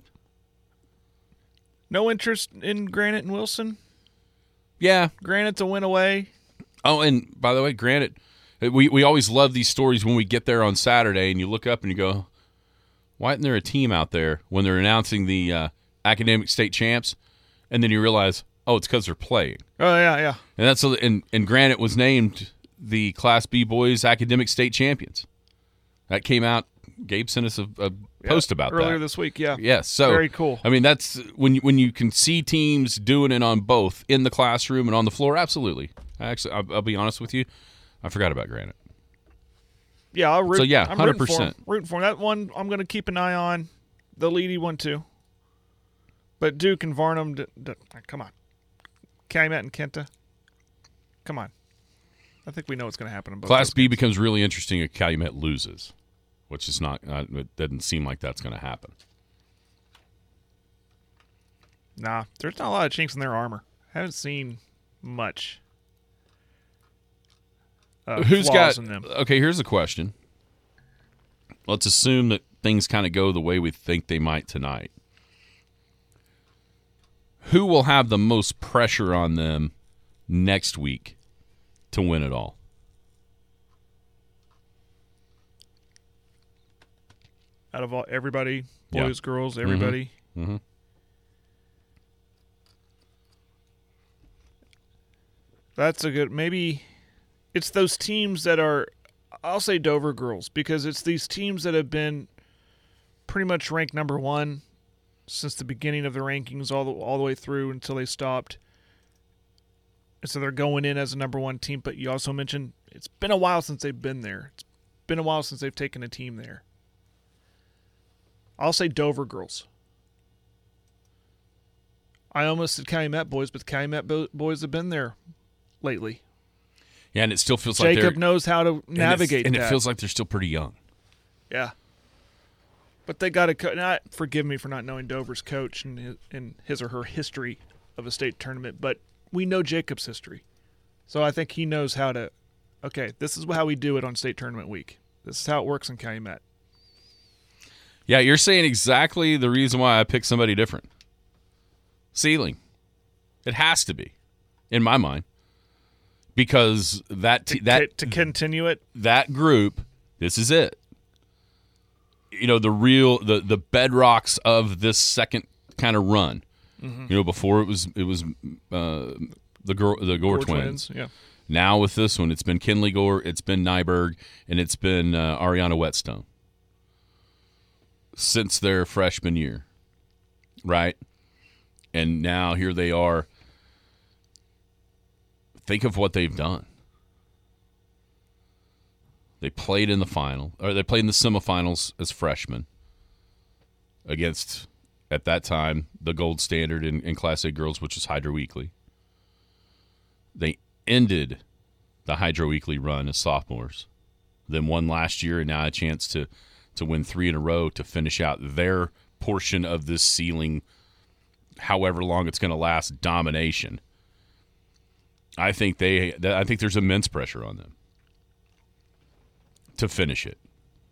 No interest in Granite and Wilson? Yeah. Granite's a win away. Oh, and by the way, Granite, we always love these stories when we get there on Saturday and you look up and you go, why isn't there a team out there when they're announcing the academic state champs? And then you realize, oh, it's because they're playing. Oh, yeah. And Granite was named the Class B boys academic state champions. That came out Gabe sent us a post about that earlier this week. Yeah. Yes. So very cool. I mean, that's when you can see teams doing it on both in the classroom and on the floor. Absolutely. I'll be honest with you. I forgot about Granite. Yeah. I'm 100%. Rooting for him. That one I'm going to keep an eye on. The Leedy one too. But Duke and Varnum, come on. Calumet and Kenta, come on. I think we know what's going to happen in both. Class B becomes really interesting if Calumet loses, which is not. It doesn't seem like that's going to happen. Nah, there's not a lot of chinks in their armor. Haven't seen much. Who's got? In them. Okay, here's the question. Let's assume that things kind of go the way we think they might tonight. Who will have the most pressure on them next week to win it all? Out of everybody, boys, girls, everybody. Mm-hmm. That's a good. Maybe it's those teams that are. I'll say Dover girls because it's these teams that have been pretty much ranked number one since the beginning of the rankings all the way through until they stopped. And so they're going in as a number one team, but you also mentioned it's been a while since they've been there. It's been a while since they've taken a team there. I'll say Dover girls. I almost said Calumet boys, but the Calumet boys have been there lately. Yeah, and it still feels like Jacob knows how to navigate and that. It feels like they're still pretty young. Yeah. But they got to forgive me for not knowing Dover's coach and his or her history of a state tournament, but we know Jacob's history. So I think he knows how to, okay, this is how we do it on state tournament week. This is how it works in Calumet. Yeah, you're saying exactly the reason why I picked somebody different. Ceiling. It has to be, in my mind. Because to continue it, that group, this is it. You know, the bedrocks of this second kind of run. Mm-hmm. You know, before it was the Gore twins. Yeah. Now with this one, it's been Kinley Gore, it's been Nyberg, and it's been Ariana Whetstone since their freshman year, right? And now here they are. Think of what they've done. They played in the final, or they played in the semifinals as freshmen against, at that time, the gold standard in Class A girls, which is Hydro Weekly. They ended the Hydro Weekly run as sophomores, then won last year, and now a chance to win 3 in a row to finish out their portion of this ceiling, however long it's going to last, domination. I think there's immense pressure on them to finish it,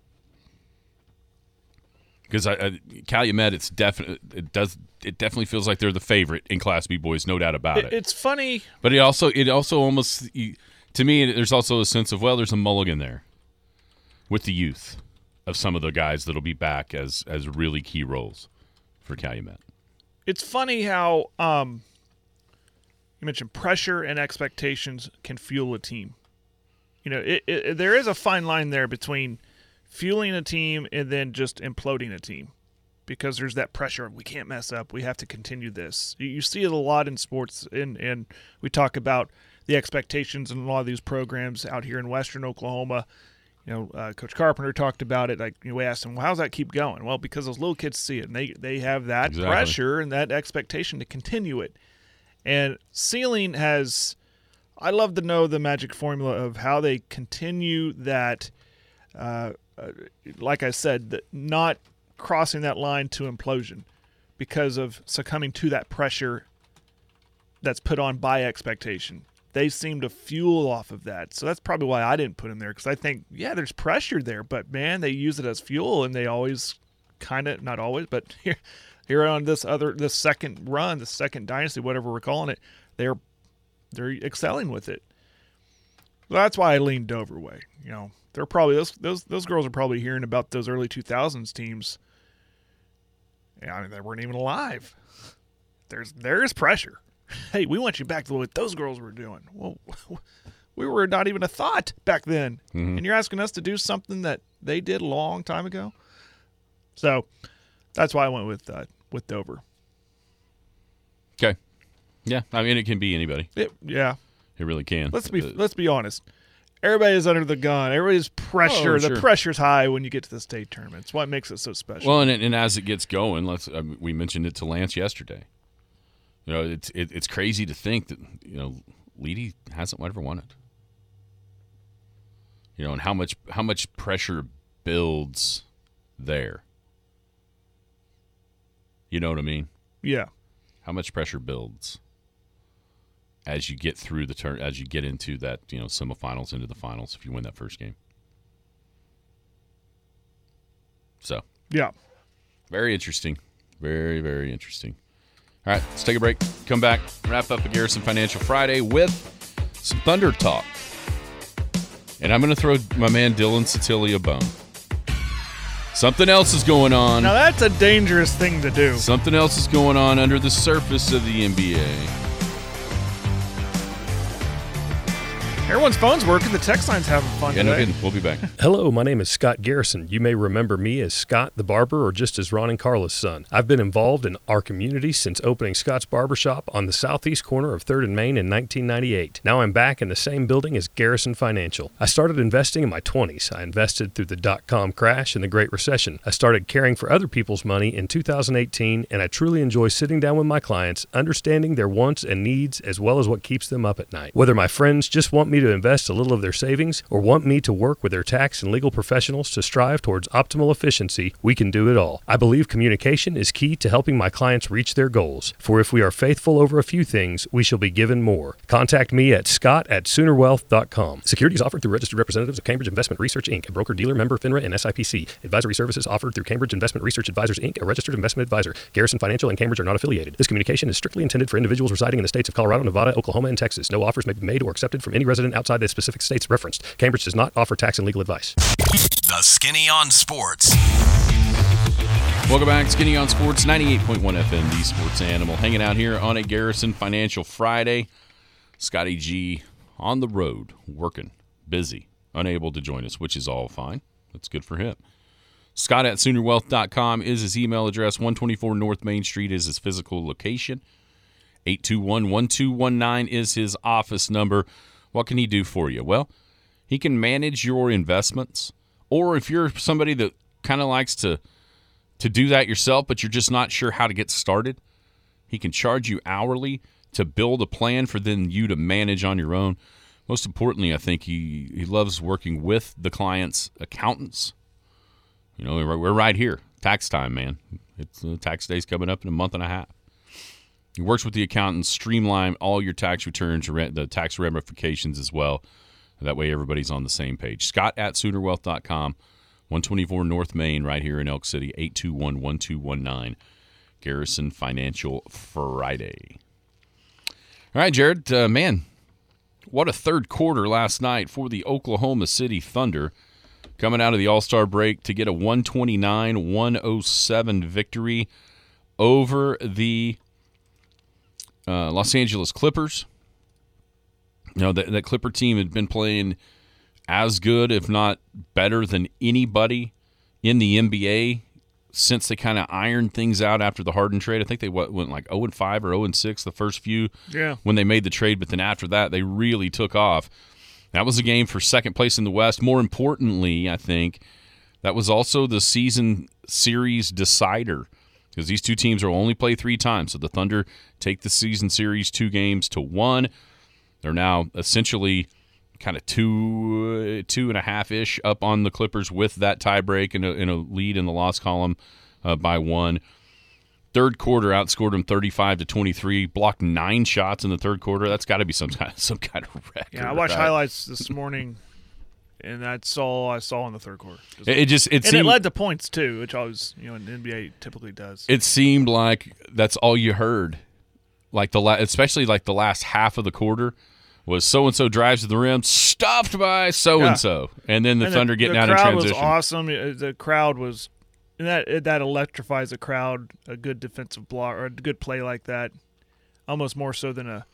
because Calumet, it definitely feels like they're the favorite in Class B boys, no doubt about it. It's funny, but it also almost, to me, there's also a sense of, well, there's a mulligan there with the youth of some of the guys that'll be back as really key roles for Calumet. It's funny how you mentioned pressure and expectations can fuel a team. You know, there is a fine line there between fueling a team and then just imploding a team, because there's that pressure of we can't mess up, we have to continue this. You see it a lot in sports, and we talk about the expectations in a lot of these programs out here in Western Oklahoma. You know, Coach Carpenter talked about it. Like, we asked him, well, how's that keep going? Well, because those little kids see it, and they have that pressure and that expectation to continue it. And Ceiling has, I love to know the magic formula of how they continue that, like I said, not crossing that line to implosion because of succumbing to that pressure that's put on by expectation. They seem to fuel off of that. So that's probably why I didn't put him there, because I think, yeah, there's pressure there, but, man, they use it as fuel, and they always kind of, not always, but here on this second run, the second dynasty, whatever we're calling it, they're excelling with it. So that's why I leaned Dover way. You know, they're probably those girls are probably hearing about those early 2000s teams. Yeah, I mean, they weren't even alive. There is pressure. Hey, we want you back to what those girls were doing. Well, We were not even a thought back then. Mm-hmm. And you're asking us to do something that they did a long time ago? So that's why I went with Dover. Okay. Yeah, I mean, it can be anybody. Yeah. It really can. Let's be honest. Everybody is under the gun. Everybody's pressure. Oh, sure. The pressure's high when you get to the state tournament. It's what makes it so special. Well, and as it gets going, we mentioned it to Lance yesterday. You know, it's crazy to think that, you know, Leedy hasn't ever won it. You know, and how much pressure builds there. You know what I mean? Yeah. How much pressure builds as you get through the turn, as you get into that, you know, semifinals, into the finals, if you win that first game. So. Yeah. Very interesting. Very, very interesting. All right, let's take a break. Come back, wrap up a Garrison Financial Friday with some Thunder talk. And I'm going to throw my man Dylan Satilli a bone. Something else is going on. Now that's a dangerous thing to do. Something else is going on under the surface of the NBA. Everyone's phone's working. The text line's having fun Yeah, no today. kidding. We'll be back. Hello, my name is Scott Garrison. You may remember me as Scott the Barber or just as Ron and Carla's son. I've been involved in our community since opening Scott's Barbershop on the southeast corner of 3rd and Main in 1998. Now I'm back in the same building as Garrison Financial. I started investing in my 20s. I invested through the dot-com crash and the Great Recession. I started caring for other people's money in 2018, and I truly enjoy sitting down with my clients, understanding their wants and needs as well as what keeps them up at night. Whether my friends just want me to invest a little of their savings or want me to work with their tax and legal professionals to strive towards optimal efficiency, we can do it all. I believe communication is key to helping my clients reach their goals. For if we are faithful over a few things, we shall be given more. Contact me at scott@soonerwealth.com. Securities offered through registered representatives of Cambridge Investment Research, Inc., a broker-dealer member FINRA and SIPC. Advisory services offered through Cambridge Investment Research Advisors, Inc., a registered investment advisor. Garrison Financial and Cambridge are not affiliated. This communication is strictly intended for individuals residing in the states of Colorado, Nevada, Oklahoma, and Texas. No offers may be made or accepted from any resident outside the specific states referenced. Cambridge does not offer tax and legal advice. The Skinny on Sports. Welcome back. Skinny on Sports, 98.1 FM, the Sports Animal. Hanging out here on a Garrison Financial Friday. Scotty G on the road, working, busy, unable to join us, which is all fine. That's good for him. Scott@SoonerWealth.com is his email address. 124 North Main Street is his physical location. 821-1219 is his office number. What can he do for you? Well, he can manage your investments. Or if you're somebody that kind of likes to do that yourself, but you're just not sure how to get started, he can charge you hourly to build a plan for then you to manage on your own. Most importantly, I think he loves working with the client's accountants. You know, we're right here. Tax time, man. It's tax day's coming up in a month and a half. He works with the accountants, streamline all your tax returns, the tax ramifications as well. That way everybody's on the same page. Scott@SoonerWealth.com, 124 North Main, right here in Elk City, 821-1219. Garrison Financial Friday. All right, Jared, man, what a third quarter last night for the Oklahoma City Thunder. Coming out of the All-Star break to get a 129-107 victory over the Los Angeles Clippers. You know, that Clipper team had been playing as good, if not better, than anybody in the NBA since they kind of ironed things out after the Harden trade. I think they went like 0-5 or 0-6 the first few when they made the trade, but then after that they really took off. That was a game for second place in the West. More importantly, I think, that was also the season series decider because these two teams will only play 3 times. So the Thunder take the season series 2-1. They're now essentially kind of 2.5-ish up on the Clippers with that tiebreak and a lead in the loss column by 1. Third quarter outscored them 35-23. Blocked 9 shots in the third quarter. That's got to be some kind of record. Yeah, I watched highlights this morning, and that's all I saw in the third quarter. It it led to points too, which always the NBA typically does. It seemed like that's all you heard, like especially like the last half of the quarter. Was so-and-so drives to the rim, stuffed by so-and-so. And then the Thunder getting out in transition. The crowd was awesome. The crowd was – that electrifies a crowd, a good defensive block or a good play like that, almost more so than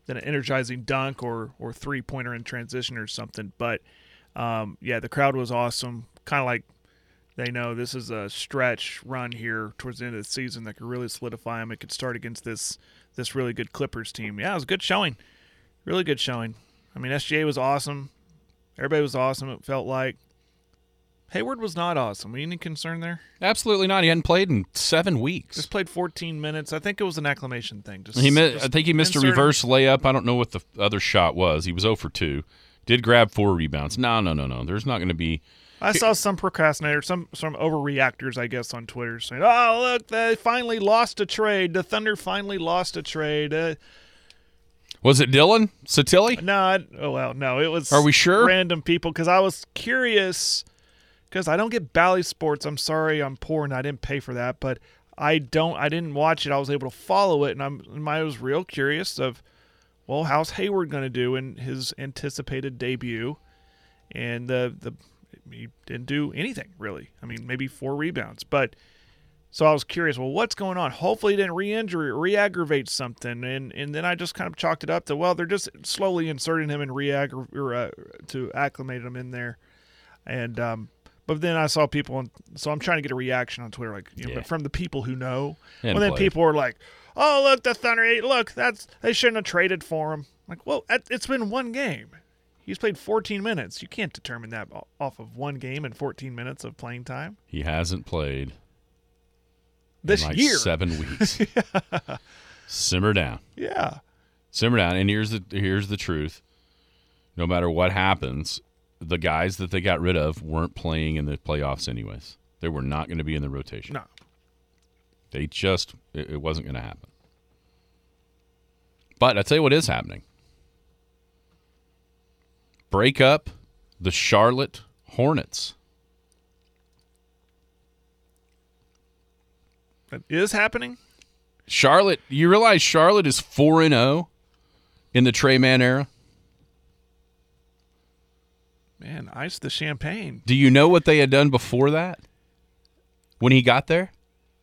an energizing dunk or 3-pointer in transition or something. But the crowd was awesome. Kind of like they know this is a stretch run here towards the end of the season that could really solidify them. It could start against this really good Clippers team. Yeah, it was a good showing. Really good showing. I mean, SGA was awesome. Everybody was awesome, it felt like. Hayward was not awesome. Any concern there? Absolutely not. He hadn't played in 7 weeks. Just played 14 minutes. I think it was an acclimation thing. I think he missed a reverse layup. I don't know what the other shot was. He was 0 for 2. Did grab 4 rebounds. No. There's not going to be. I saw some procrastinators, some overreactors, I guess, on Twitter saying, "Oh, look, they finally lost a trade. The Thunder finally lost a trade." Was it Dylan Satilli? No, it was. Are we sure? Random people, because I was curious, because I don't get Bally Sports. I'm sorry, I'm poor and I didn't pay for that, but I didn't watch it. I was able to follow it, and I was real curious of, well, how's Hayward going to do in his anticipated debut? And he didn't do anything, really. I mean, maybe 4 rebounds. But so I was curious, well, what's going on? Hopefully he didn't re-injure or re-aggravate something. And then I just kind of chalked it up to, well, they're just slowly inserting him and to acclimate him in there. And but then I saw people, so I'm trying to get a reaction on Twitter, but from the people who know. And then people are like, oh, look, the Thunder, they shouldn't have traded for him. Like, well, it's been 1 game. He's played 14 minutes. You can't determine that off of 1 game and 14 minutes of playing time. He hasn't played this in year. 7 weeks. Simmer down. Yeah. Simmer down. And here's the truth. No matter what happens, the guys that they got rid of weren't playing in the playoffs anyways. They were not going to be in the rotation. No. They just – it wasn't going to happen. But I'll tell you what is happening. Break up the Charlotte Hornets. That is happening? Charlotte, you realize Charlotte is 4-0 in the Trey Mann era? Man, ice the champagne. Do you know what they had done before that? When he got there?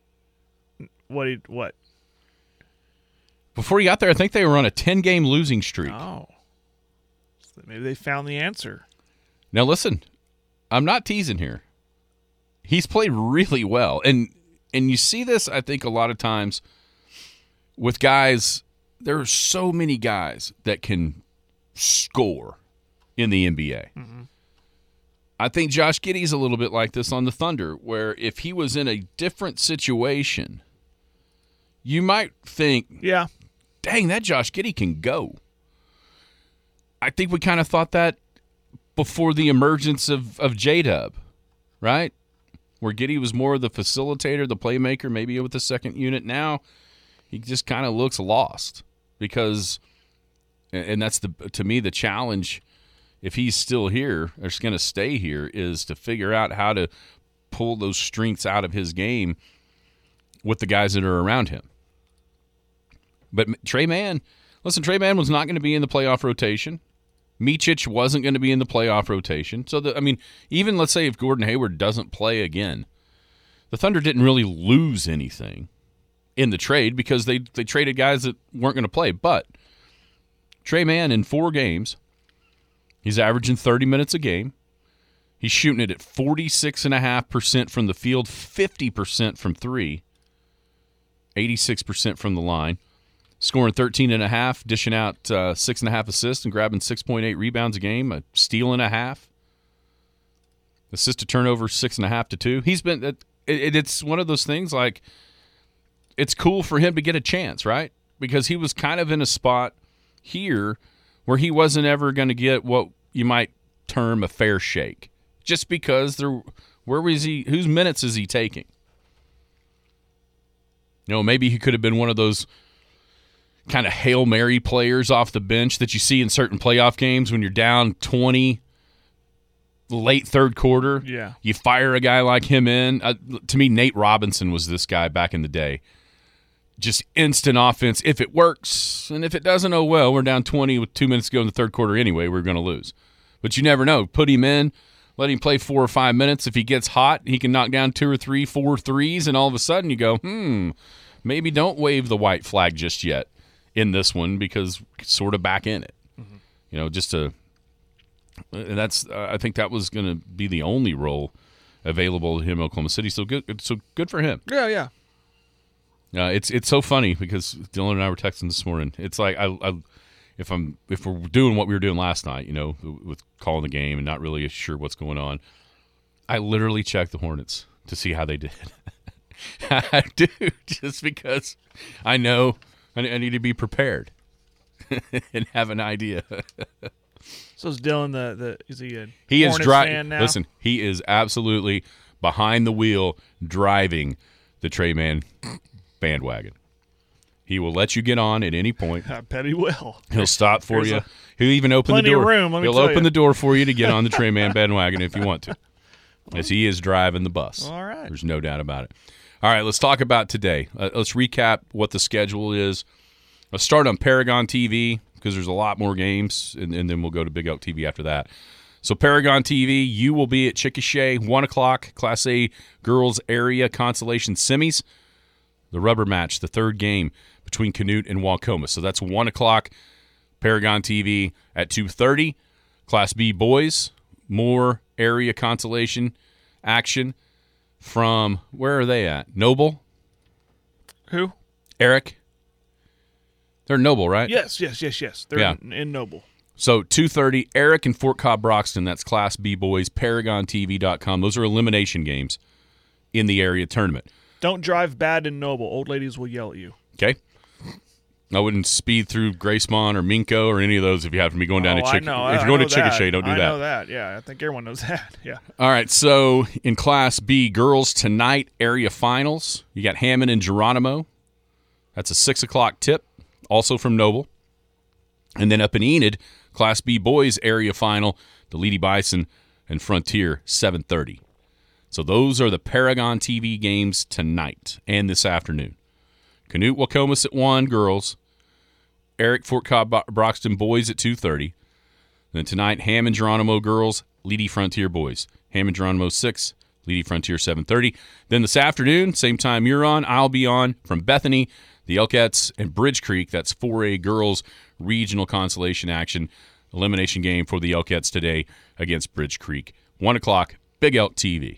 What? Before he got there, I think they were on a 10-game losing streak. Oh. So maybe they found the answer. Now listen, I'm not teasing here. He's played really well. And you see this, I think, a lot of times with guys. There are so many guys that can score in the NBA. Mm-hmm. I think Josh Giddey's a little bit like this on the Thunder, where if he was in a different situation, you might think, yeah, dang, that Josh Giddey can go. I think we kind of thought that before the emergence of J-Dub, right? Where Giddey was more the facilitator, the playmaker, maybe with the second unit. Now he just kind of looks lost because, and that's to me the challenge. If he's still here, or is going to stay here, is to figure out how to pull those strengths out of his game with the guys that are around him. But Trey Mann was not going to be in the playoff rotation. Micic wasn't going to be in the playoff rotation. So, even let's say if Gordon Hayward doesn't play again, the Thunder didn't really lose anything in the trade because they traded guys that weren't going to play. But Trey Mann in 4 games, he's averaging 30 minutes a game. He's shooting it at 46.5% from the field, 50% from 3, 86% from the line. Scoring 13.5, dishing out 6.5 assists and grabbing 6.8 rebounds a game, a steal and a half. Assist to turnover 6.5 to 2. He's been it's one of those things like it's cool for him to get a chance, right? Because he was kind of in a spot here where he wasn't ever going to get what you might term a fair shake, just because where was he? Whose minutes is he taking? Maybe he could have been one of those kind of Hail Mary players off the bench that you see in certain playoff games when you're down 20 late third quarter. Yeah. You fire a guy like him in. To me, Nate Robinson was this guy back in the day. Just instant offense if it works. And if it doesn't, oh well, we're down 20 with 2 minutes to go in the third quarter anyway. We're going to lose. But you never know. Put him in. Let him play 4 or 5 minutes. If he gets hot, he can knock down 2 or 3, 4 threes, and all of a sudden you go, maybe don't wave the white flag just yet. in this one because sort of back in it. You know, just to and that's I think that was going to be the only role available to him in Oklahoma City. So good for him. Yeah. It's so funny because Dylan and I were texting this morning. It's like if we're doing what we were doing last night, you know, with calling the game and not really sure what's going on, I literally checked the Hornets to see how they did. I do, just because I know I need to be prepared and have an idea. So is Dylan is he a he Hornets is fan now? Listen, he is absolutely behind the wheel driving the Trey Man bandwagon. He will let you get on at any point. I bet he will. He'll stop for you. He'll even open the plenty door. of room, let me He'll tell open you. the door for you to get on the Trey Man bandwagon if you want to, as he is driving the bus. All right. There's no doubt about it. All right, let's talk about today. Let's recap what the schedule is. Let's start on Paragon TV because there's a lot more games, and then we'll go to Big Elk TV after that. So Paragon TV, you will be at Chickasha, 1 o'clock, Class A Girls Area Consolation Semis. The rubber match, the third game between Canute and Waukoma. So that's 1 o'clock, Paragon TV at 2:30. Class B Boys, more area consolation action from, where are they at? Noble? Who? Eric? They're Noble, right? Yes. They're in Noble. So 2:30, Eric and Fort Cobb Broxton, that's Class B Boys, ParagonTV.com. Those are elimination games in the area tournament. Don't drive bad in Noble. Old ladies will yell at you. Okay? I wouldn't speed through Gracemont or Minco or any of those if you happen to be going down to Chickasha. If you're going to Chickasha, don't do that. I know that. Yeah, I think everyone knows that. Yeah. All right, so in Class B girls tonight, area finals, you got Hammond and Geronimo. That's a 6 o'clock tip, also from Noble. And then up in Enid, Class B boys area final, the Lady Bison and Frontier, 7:30. So those are the Paragon TV games tonight and this afternoon. Canute Wacomas at 1, girls. Eric Fort Cobb Broxton boys at 2:30. Then tonight, Hammond Geronimo girls, Lady Frontier boys. Hammond Geronimo 6, Lady Frontier 7:30. Then this afternoon, same time you're on, I'll be on from Bethany, the Elkettes, and Bridge Creek. That's 4A girls regional consolation action elimination game for the Elkettes today against Bridge Creek. 1 o'clock, Big Elk TV.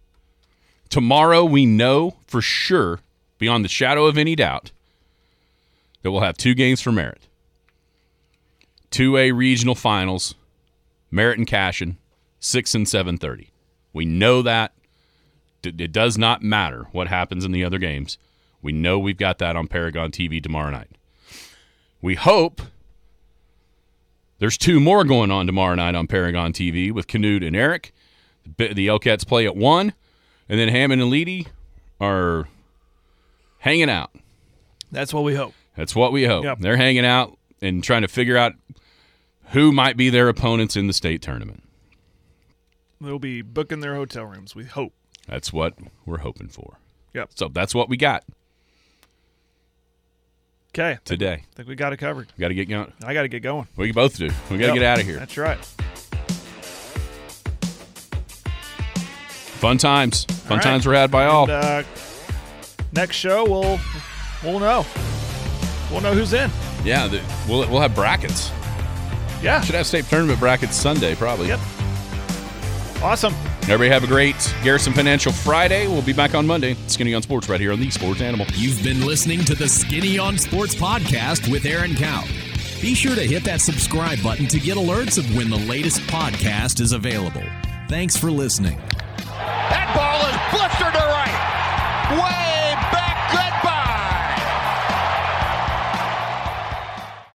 Tomorrow we know for sure, beyond the shadow of any doubt, that we'll have 2 games for Merritt. 2A regional finals, Merritt and Cashin, 6 and 7:30. We know that. It does not matter what happens in the other games. We know we've got that on Paragon TV tomorrow night. We hope there's 2 more going on tomorrow night on Paragon TV with Canute and Eric. The Elkettes play at 1, and then Hammond and Leedy are hanging out. That's what we hope. That's what we hope. Yep. They're hanging out and trying to figure out who might be their opponents in the state tournament. They'll be booking their hotel rooms, we hope. That's what we're hoping for. Yep. So that's what we got Okay. today. I think we got it covered. Got to get going. I got to get going. We both do. We got to Yep. get out of here. That's right. Fun times. Fun All right. times were had by all. And, next show, we'll know. We'll know who's in. Yeah, we'll have brackets. Yeah. Should have state tournament brackets Sunday, probably. Yep. Awesome. Everybody have a great Garrison Financial Friday. We'll be back on Monday. Skinny on Sports right here on the Sports Animal. You've been listening to the Skinny on Sports podcast with Aaron Cow. Be sure to hit that subscribe button to get alerts of when the latest podcast is available. Thanks for listening. That ball is blistered to right. Way